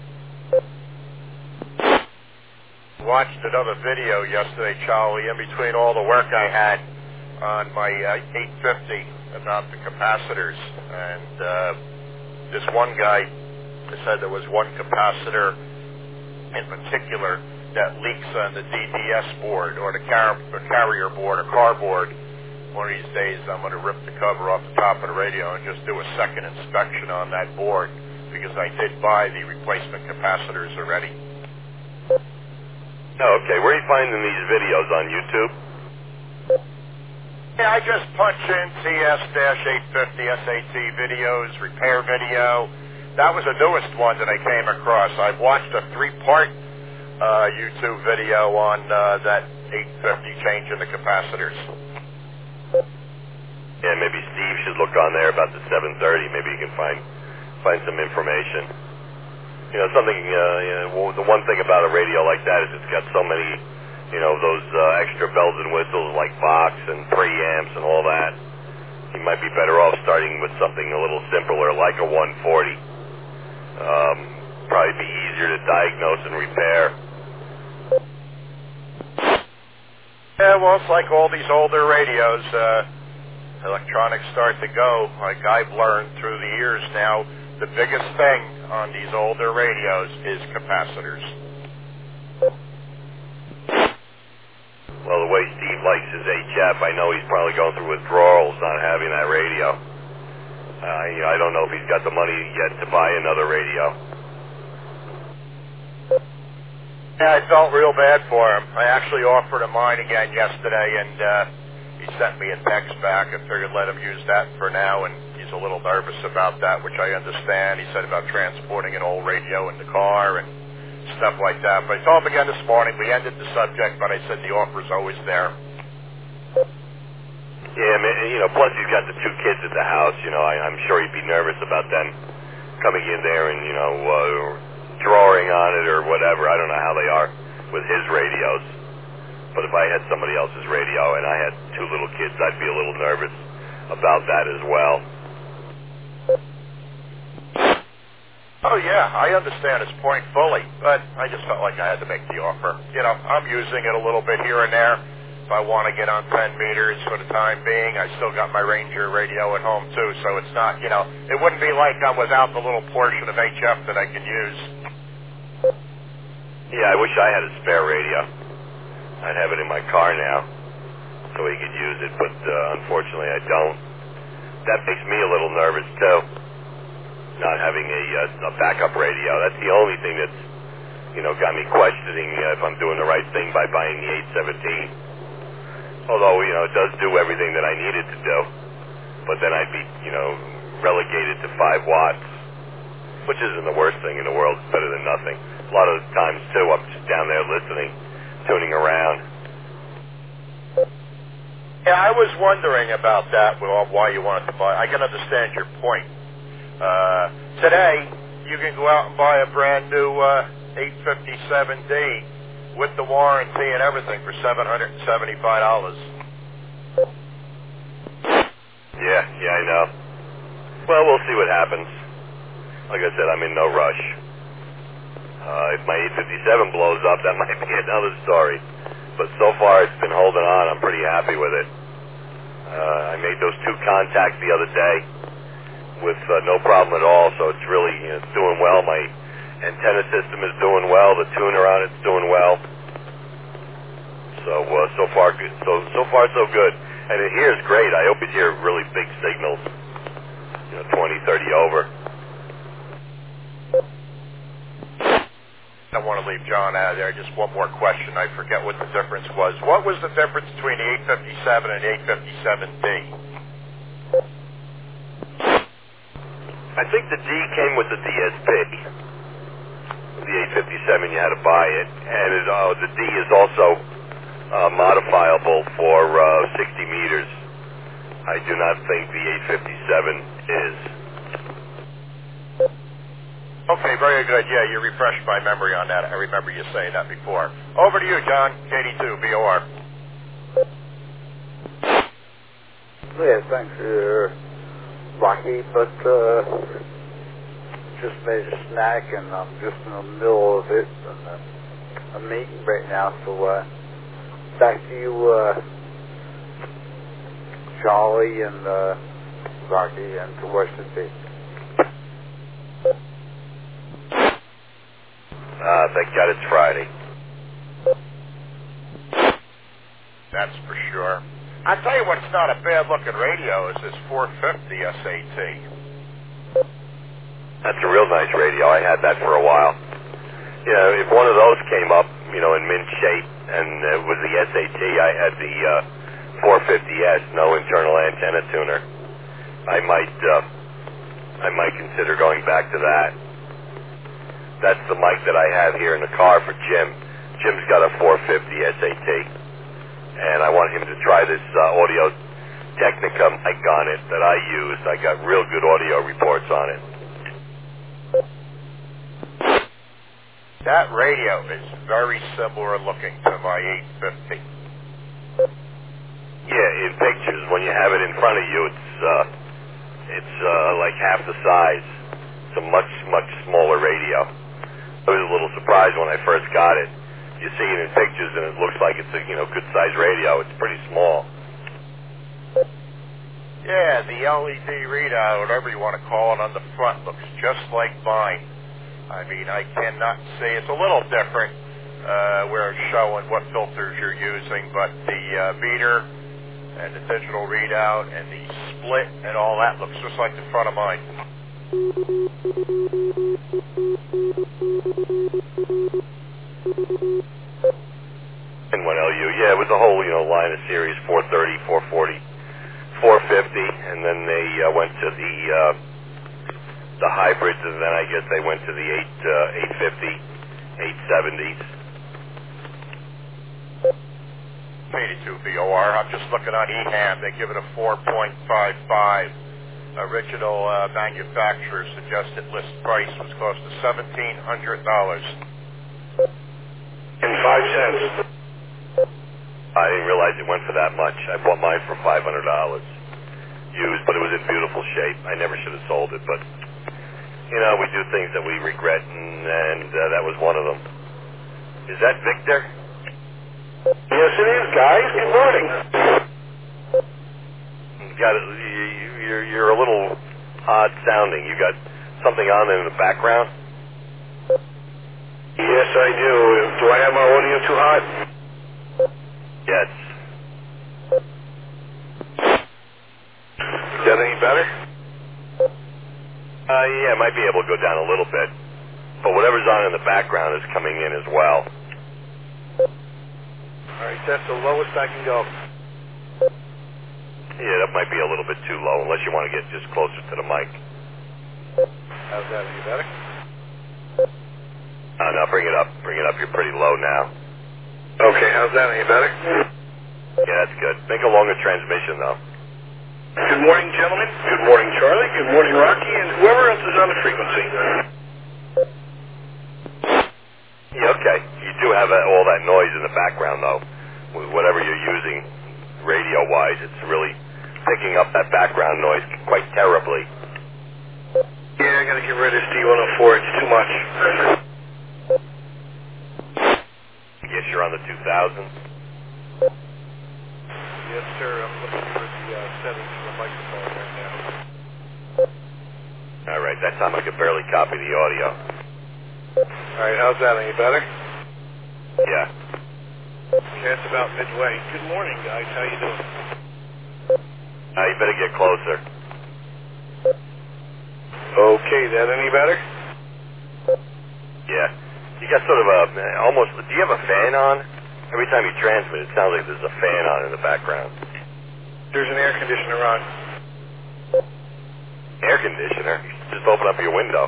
Speaker 3: Watched another video yesterday, Charlie, in between all the work I had on my uh, eight fifty about the capacitors. And uh, this one guy said there was one capacitor in particular that leaks on the D D S board or the car- or carrier board or car board. One of these days I'm going to rip the cover off the top of the radio and just do a second inspection on that board because I did buy the replacement capacitors already.
Speaker 4: Oh, okay. Where are you finding these videos? On YouTube?
Speaker 3: Yeah, I just punch in T S eight fifty S A T videos, repair video. That was the newest one that I came across. I've watched a three-part Uh, YouTube video on uh, that eight fifty changing the capacitors.
Speaker 4: Yeah, maybe Steve should look on there about the seven thirty. Maybe you can find find some information. You know, something. Uh, you know, well, the one thing about a radio like that is it's got so many, you know, those uh, extra bells and whistles like Vox and preamps and all that. You might be better off starting with something a little simpler, like a one forty. Um, probably be easier to diagnose and repair.
Speaker 3: Yeah, well, it's like all these older radios. Uh, electronics start to go. Like I've learned through the years now, the biggest thing on these older radios is capacitors.
Speaker 4: Well, the way Steve likes his H F, I know he's probably going through withdrawals not having that radio. Uh, you know, I don't know if he's got the money yet to buy another radio.
Speaker 3: Yeah, I felt real bad for him. I actually offered him mine again yesterday, and uh, he sent me a text back. I figured let him use that for now, and he's a little nervous about that, which I understand. He said about transporting an old radio in the car and stuff like that. But I told him again this morning. We ended the subject, but I said the offer's always there.
Speaker 4: Yeah, man, you know, plus he's got the two kids at the house. You know, I, I'm sure he'd be nervous about them coming in there and, you know, uh, drawing on it or whatever. I don't know how they are with his radios. But if I had somebody else's radio and I had two little kids, I'd be a little nervous about that as well.
Speaker 3: Oh, yeah, I understand his point fully, but I just felt like I had to make the offer. You know, I'm using it a little bit here and there. If I want to get on ten meters for the time being, I still got my Ranger radio at home, too, so it's not, you know, it wouldn't be like I'm without the little portion of H F that I can use.
Speaker 4: Yeah, I wish I had a spare radio. I'd have it in my car now so he could use it, but uh, unfortunately I don't. That makes me a little nervous, too, not having a, uh, a backup radio. That's the only thing that's, you know, got me questioning uh, if I'm doing the right thing by buying the eight seventeen. Although, you know, it does do everything that I need it to do. But then I'd be, you know, relegated to five watts, which isn't the worst thing in the world. It's better than nothing. A lot of the times, too, I'm just down there listening, tuning around.
Speaker 3: Yeah, I was wondering about that, well, why you wanted to buy. I can understand your point. Uh, today, you can go out and buy a brand new uh, eight fifty-seven D with the warranty and everything for seven hundred seventy-five dollars.
Speaker 4: Yeah, yeah, I know. Well, we'll see what happens. Like I said, I'm in no rush. Uh, if my eight fifty-seven blows up, that might be another story. But so far, it's been holding on. I'm pretty happy with it. Uh, I made those two contacts the other day with uh, no problem at all, so it's really, you know, it's doing well. My antenna system is doing well. The tuner on it's doing well. So uh, so far, good. So so far, so good. And it hears great. I hope you hear really big signals, you know, twenty, thirty over.
Speaker 3: I don't want to leave John out of there. Just one more question. I forget what the difference was. What was the difference between the eight fifty-seven and eight fifty-seven D?
Speaker 4: I think the D came with the D S P. The eight fifty-seven, you had to buy it. And it, uh, the D is also uh, modifiable for uh, sixty meters. I do not think the eight fifty-seven is.
Speaker 3: Okay, very good. Yeah, you refreshed my memory on that. I remember you saying that before. Over to you, John. K D two, B O R.
Speaker 1: Yeah, thanks, uh, Rocky, but uh, just made a snack and I'm just in the middle of it. And uh, I'm eating right now, so uh, back to you, uh, Charlie and uh, Rocky, and to Washington State.
Speaker 4: Uh, thank God it's Friday.
Speaker 3: That's for sure. I'll tell you what's not a bad-looking radio is this four fifty S A T.
Speaker 4: That's a real nice radio. I had that for a while. You know, if one of those came up, you know, in mint shape, and it was the S A T, I had the uh, four fifty S, no internal antenna tuner. I might, uh, I might consider going back to that. That's the mic that I have here in the car for Jim. Jim's got a four fifty S A T, and I want him to try this uh, Audio Technica mic on it that I used. I got real good audio reports on it.
Speaker 3: That radio is very similar looking to my eight fifty.
Speaker 4: Yeah, in pictures, when you have it in front of you, it's uh, it's uh, like half the size. It's a much, much smaller radio. I was a little surprised when I first got it. You see it in pictures, and it looks like it's a, you know, good-sized radio. It's pretty small.
Speaker 3: Yeah, the L E D readout, whatever you want to call it, on the front looks just like mine. I mean, I cannot say it's a little different uh, where it's showing what filters you're using, but the uh, meter and the digital readout and the split and all that looks just like the front of mine.
Speaker 4: And what L U? Yeah, it was a whole, you know, line of series, four thirty, four forty, four fifty, and then they uh, went to the uh, the hybrids, and then I guess they went to the eight uh, eight fifty, eight seventies.
Speaker 3: eighty-two B O R. I'm just looking on E HAM. They give it a four point five five. Original uh, manufacturer suggested list price was close to seventeen hundred dollars.
Speaker 2: And five cents.
Speaker 4: I didn't realize it went for that much. I bought mine for five hundred dollars used, but it was in beautiful shape. I never should have sold it, but, you know, we do things that we regret, and, and uh, that was one of them. Is that Victor?
Speaker 2: Yes, it is, guys. Good morning.
Speaker 4: You got it, you, you're, you're a little odd sounding. You got something on in the background?
Speaker 2: Yes, I do. Do I have my audio too hot?
Speaker 4: Yes.
Speaker 2: Is that any better?
Speaker 4: Uh, yeah, might be able to go down a little bit. But whatever's on in the background is coming in as well.
Speaker 2: All right, that's the lowest I can go.
Speaker 4: Yeah, that might be a little bit too low, unless you want to get just closer to the mic.
Speaker 2: How's that? Any better?
Speaker 4: Uh, now bring it up. Bring it up. You're pretty low now.
Speaker 2: Okay, how's that? Any better?
Speaker 4: Yeah, that's good. Make a longer transmission, though.
Speaker 2: Good morning, gentlemen. Good morning, Charlie. Good morning, Rocky, and whoever else is on the frequency.
Speaker 4: Yeah, okay. You do have uh, all that noise in the background, though. With whatever you're using, radio-wise, it's really picking up that background noise quite terribly.
Speaker 2: Yeah, I gotta get rid of this D one oh four. It's too much.
Speaker 4: I guess you're on the two thousand?
Speaker 2: Yes, sir. I'm looking for the uh, settings for the microphone right now.
Speaker 4: All right. That time I could barely copy the audio.
Speaker 2: All right, how's that? Any better?
Speaker 4: Yeah.
Speaker 2: Okay, it's about midway. Good morning, guys. How you doing?
Speaker 4: Uh, you better get closer.
Speaker 2: Okay, that any better?
Speaker 4: Yeah. You got sort of a, almost, do you have a fan on? Every time you transmit, it sounds like there's a fan on in the background.
Speaker 2: There's an air conditioner on.
Speaker 4: Air conditioner? You should just open up your window.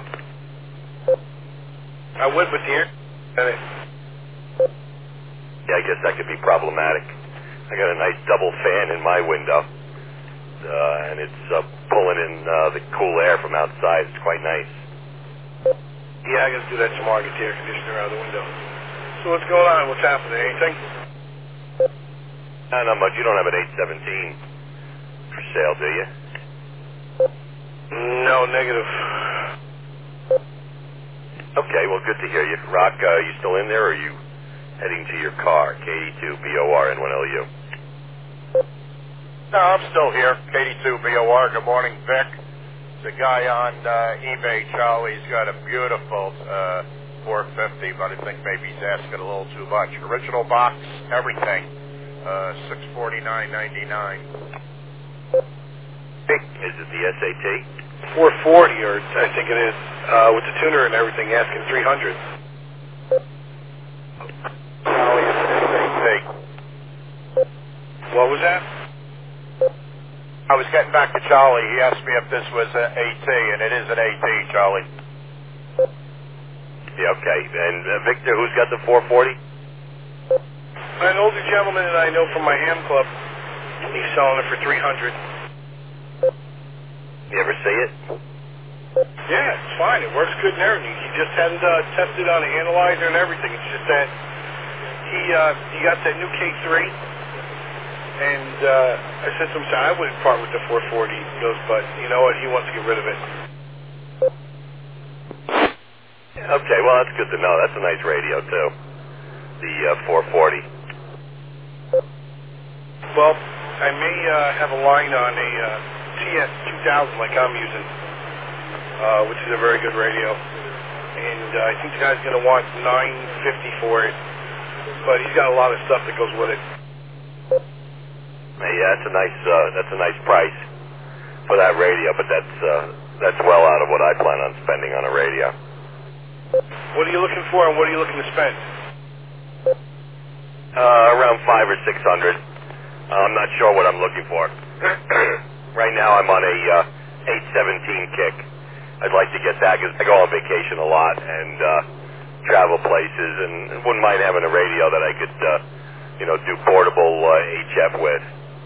Speaker 2: I would with the air conditioner.
Speaker 4: Yeah, I guess that could be problematic. I got a nice double fan in my window, uh, and it's uh, pulling in uh, the cool air from outside. It's quite nice.
Speaker 2: Yeah, I gotta do that tomorrow. Get the air conditioner out of the window. So what's going on? What's happening? Anything?
Speaker 4: Not, not much. You don't have an eight seventeen for sale, do you?
Speaker 2: No, negative.
Speaker 4: Okay, well, good to hear you. Rock, uh, you still in there, or are you heading to your car? K D two B O R N one L U.
Speaker 3: No, I'm still here. K D two B O R. Good morning, Vic. It's a guy on uh, eBay, Charlie. He's got a beautiful uh, four fifty, but I think maybe he's asking a little too much. Original box, everything. Uh, six forty-nine ninety-nine.
Speaker 4: Is it the S A T?
Speaker 2: four forty, or I think it is, uh, with the tuner and everything, asking three hundred.
Speaker 3: Charlie, it's an S A T.
Speaker 2: What was that?
Speaker 3: I was getting back to Charlie. He asked me if this was an A T, and it is an A T, Charlie.
Speaker 4: Yeah, okay. And uh, Victor, who's got the four forty?
Speaker 2: An older gentleman that I know from my ham club. He's selling it for three hundred.
Speaker 4: You ever see it?
Speaker 2: Yeah, it's fine. It works good and everything. He just hadn't uh, tested on an analyzer and everything. It's just that he uh, he got that new K three, and uh, I said to him, so I wouldn't part with the four forty. He goes, but you know what? He wants to get rid of it.
Speaker 4: Okay, well, that's good to know. That's a nice radio, too. The uh, four forty.
Speaker 2: Well, I may uh, have a line on a uh, T S two thousand like I'm using, uh, which is a very good radio. And uh, I think the guy's going to want nine fifty for it, but he's got a lot of stuff that goes with it.
Speaker 4: Hey, yeah, that's a nice uh, that's a nice price for that radio, but that's uh, that's well out of what I plan on spending on a radio.
Speaker 2: What are you looking for, and what are you looking to spend?
Speaker 4: Uh, around five or six hundred. Uh, I'm not sure what I'm looking for. Right now, I'm on a uh, eight seventeen kick. I'd like to get that because I go on vacation a lot and uh, travel places, and wouldn't mind having a radio that I could, uh, you know, do portable uh, H F with.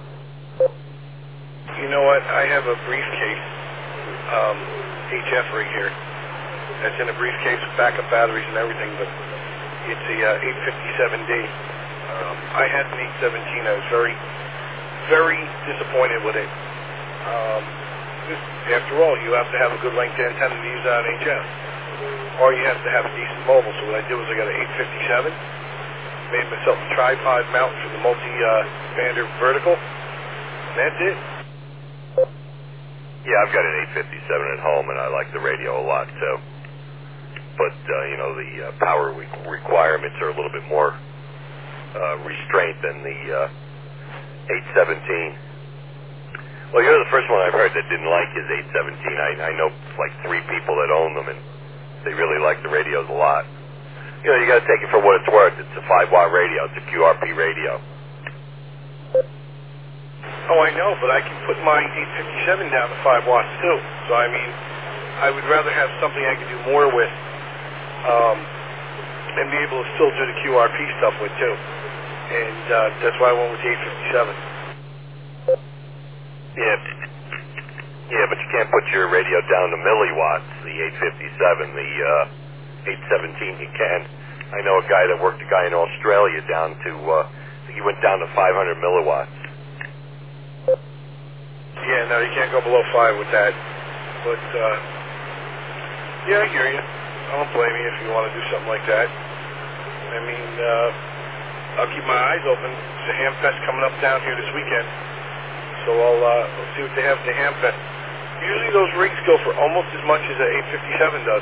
Speaker 2: You know what? I have a briefcase, um, H F right here. That's in a briefcase with backup batteries and everything, but it's a uh, eight fifty-seven D. Um, I had an eight seventeen. I was very, very disappointed with it. Um, after all, you have to have a good length antenna to use on H F, or you have to have a decent mobile. So what I did was I got an eight fifty-seven, made myself a tripod mount for the multi-bander uh, vertical, and that's it.
Speaker 4: Yeah, I've got an eight fifty-seven at home, and I like the radio a lot too. But uh, you know, the uh, power re- requirements are a little bit more uh, restraint than the uh, eight seventeen. Well, you're the first one I've heard that didn't like his eight seventeen. I, I know like three people that own them, and they really like the radios a lot. You know, you got to take it for what it's worth. It's a five watt radio. It's a Q R P radio.
Speaker 7: Oh, I know, but I can put my eight fifty-seven down to five watts too. So I mean, I would rather have something I can do more with, um, and be able to still do the Q R P stuff with too. And uh, that's why I went with the eight fifty-seven.
Speaker 4: Yeah, yeah, but you can't put your radio down to milliwatts. The eight fifty-seven, the uh, eight seventeen, you can. I know a guy that worked a guy in Australia down to. Uh, I think he went down to five hundred milliwatts.
Speaker 7: Yeah, no, you can't go below five with that. But, uh, yeah, I hear you. I don't blame you if you want to do something like that. I mean, uh, I'll keep my eyes open. There's a Hamfest coming up down here this weekend. So I'll, uh, I'll see what they have at the Hamfest. Usually those rigs go for almost as much as an eight fifty-seven does.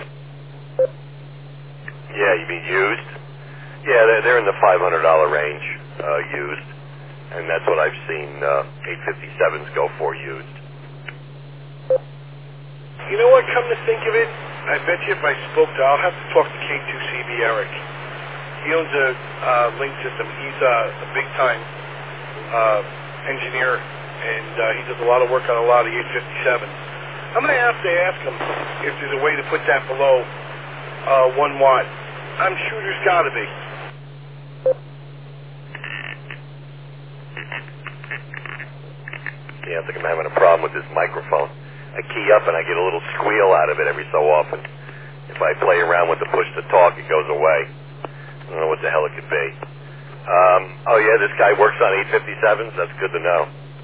Speaker 4: Yeah, you mean used? Yeah, they're, they're in the five hundred dollars range, uh, used. And that's what I've seen uh, eight fifty-sevens go for used.
Speaker 7: You know what, come to think of it, I bet you if I spoke to, I'll have to talk to K two C B Eric. He owns a uh, link system. He's uh, a big-time uh, engineer, and uh, he does a lot of work on a lot of the eight fifty-sevens. I'm going to have to ask him if there's a way to put that below uh, one watt. I'm sure there's got to be.
Speaker 4: Yeah, I think I'm having a problem with this microphone. I key up and I get a little squeal out of it every so often. If I play around with the push to talk, it goes away. I don't know what the hell it could be. Um, oh yeah, this guy works on eight fifty-sevens? That's good to know.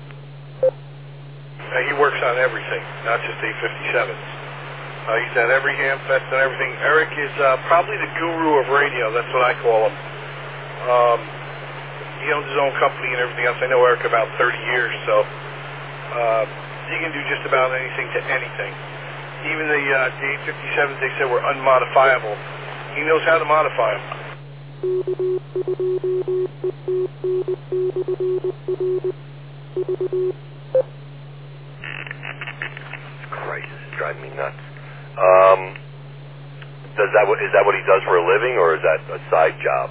Speaker 7: Uh, he works on everything, not just eight fifty-sevens. Uh, he's at every Hamfest and everything. Eric is uh, probably the guru of radio. That's what I call him. Um, he owns his own company and everything else. I know Eric about thirty years, so uh, he can do just about anything to anything. Even the, uh, the eight fifty-sevens they said were unmodifiable. He knows how to modify them.
Speaker 4: Christ, it's driving me nuts. Um, does that is that what he does for a living, or is that a side job?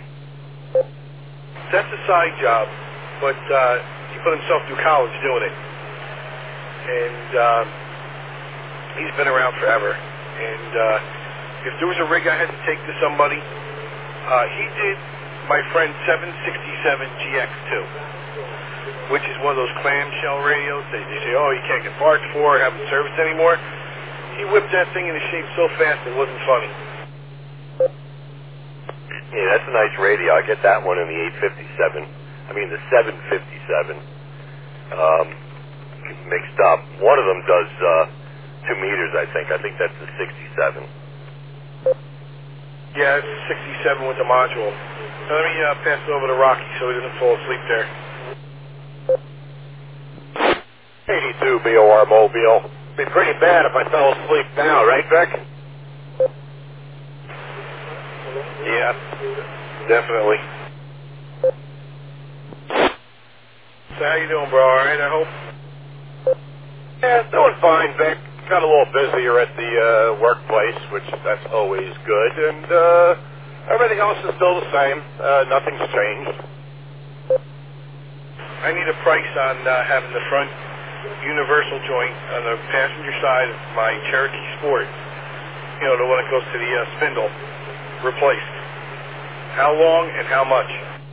Speaker 7: That's a side job, but uh, he put himself through college doing it. And uh, he's been around forever. And uh, if there was a rig I had to take to somebody, uh, he did my friend seven sixty-seven G X two, which is one of those clamshell radios that you say, oh, you can't get parts for or haven't serviced anymore. He whipped that thing into shape so fast it wasn't funny.
Speaker 4: Yeah, that's a nice radio. I get that one in the eight fifty-seven. I mean the seven fifty-seven. Um, mixed up. One of them does uh, two meters, I think. I think that's the sixty-seven.
Speaker 7: Yeah, it's sixty-seven with the module. Now, let me uh, pass it over to Rocky so he doesn't fall asleep there.
Speaker 3: eighty-two B O R Mobile. Be pretty bad if I fell asleep now, right, Vic?
Speaker 7: Yeah, definitely. So how you doing, bro? All right, I hope?
Speaker 3: Yeah, doing fine, Vic. Got a little busier at the uh, workplace, which that's always good, and uh, everything else is still the same. Uh, nothing's changed.
Speaker 7: I need a price on uh, having the front universal joint on the passenger side of my Cherokee Sport, you know, the one that goes to the uh, spindle, replaced. How long and how much?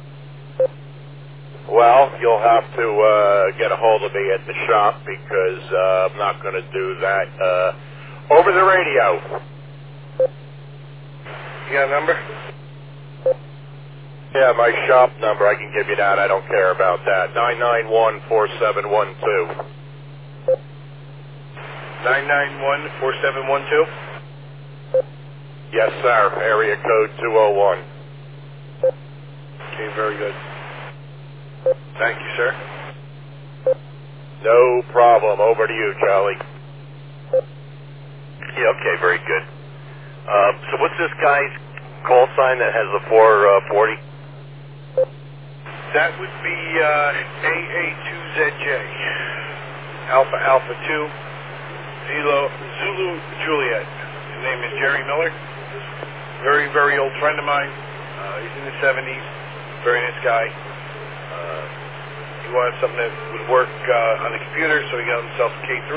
Speaker 3: Well, you'll have to uh, get a hold of me at the shop because uh, I'm not going to do that uh, over the radio.
Speaker 7: You got a number?
Speaker 3: Yeah, my shop number, I can give you that. I don't care about that. nine nine one, four seven one two.
Speaker 7: nine nine one, four seven one two?
Speaker 3: Yes, sir. Area code two oh one.
Speaker 7: Okay, very good. Thank you, sir.
Speaker 3: No problem. Over to you, Charlie.
Speaker 4: Yeah, okay, very good. Uh, so what's this guy's call sign that has the four forty?
Speaker 7: That would be uh, A A two Z J. Alpha Alpha two. Zulu, Zulu Juliet. His name is Jerry Miller. Very, very old friend of mine. Uh, he's in the seventies. Very nice guy. Uh, He wanted something that would work uh, on the computer, so he got himself a K three.